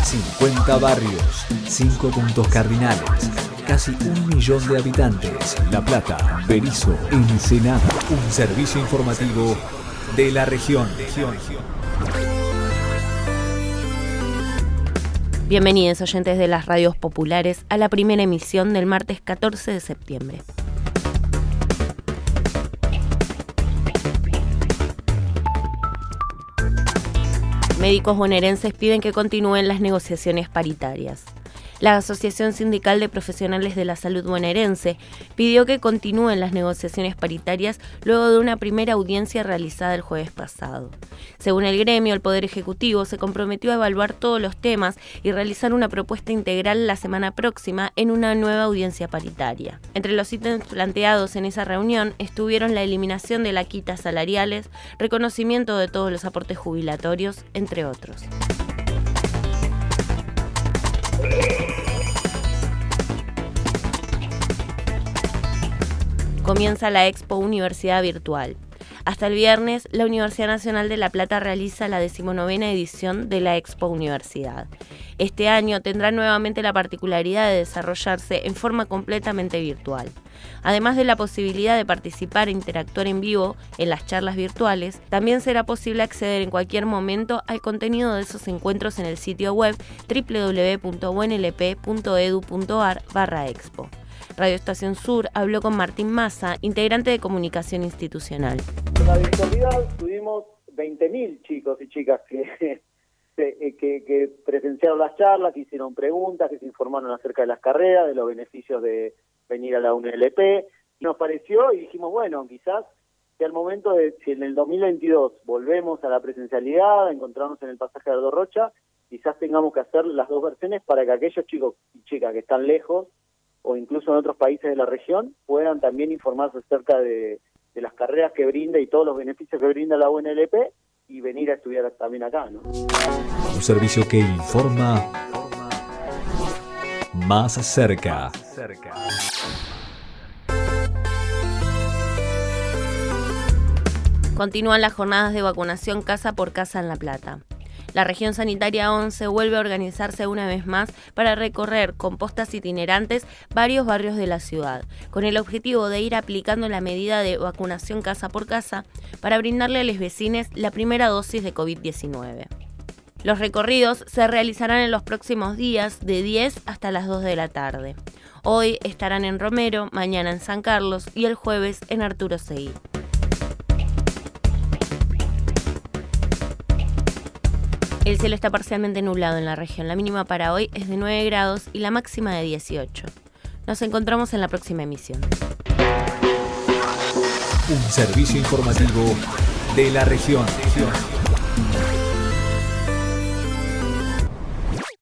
50 barrios, 5 puntos cardinales, casi 1 millón de habitantes. La Plata, Berisso, Ensenada. Un servicio informativo de la región. Bienvenidos oyentes de las radios populares a la primera emisión del martes 14 de septiembre. Médicos bonaerenses piden que continúen las negociaciones paritarias. La Asociación Sindical de Profesionales de la Salud bonaerense pidió que continúen las negociaciones paritarias luego de una primera audiencia realizada el jueves pasado. Según el gremio, el Poder Ejecutivo se comprometió a evaluar todos los temas y realizar una propuesta integral la semana próxima en una nueva audiencia paritaria. Entre los ítems planteados en esa reunión estuvieron la eliminación de las quitas salariales, reconocimiento de todos los aportes jubilatorios, entre otros. Comienza la Expo Universidad Virtual. Hasta el viernes, la Universidad Nacional de La Plata realiza la 19ª edición de la Expo Universidad. Este año tendrá nuevamente la particularidad de desarrollarse en forma completamente virtual. Además de la posibilidad de participar e interactuar en vivo en las charlas virtuales, también será posible acceder en cualquier momento al contenido de esos encuentros en el sitio web www.unlp.edu.ar/expo. Radio Estación Sur habló con Martín Massa, integrante de Comunicación Institucional. En la virtualidad tuvimos 20.000 chicos y chicas que presenciaron las charlas, que hicieron preguntas, que se informaron acerca de las carreras, de los beneficios de venir a la UNLP. Nos pareció y dijimos, bueno, quizás sea el momento de, si en el 2022 volvemos a la presencialidad, a encontrarnos en el pasaje de Aldo Rocha, quizás tengamos que hacer las dos versiones para que aquellos chicos y chicas que están lejos o incluso en otros países de la región, puedan también informarse acerca de las carreras que brinda y todos los beneficios que brinda la UNLP y venir a estudiar también acá, ¿no? Un servicio que informa más cerca. Continúan las jornadas de vacunación casa por casa en La Plata. La región sanitaria 11 vuelve a organizarse una vez más para recorrer con postas itinerantes varios barrios de la ciudad, con el objetivo de ir aplicando la medida de vacunación casa por casa para brindarle a los vecinos la primera dosis de COVID-19. Los recorridos se realizarán en los próximos días de 10 hasta las 2 de la tarde. Hoy estarán en Romero, mañana en San Carlos y el jueves en Arturo Seguí. El cielo está parcialmente nublado en la región. La mínima para hoy es de 9 grados y la máxima de 18. Nos encontramos en la próxima emisión. Un servicio informativo de la región.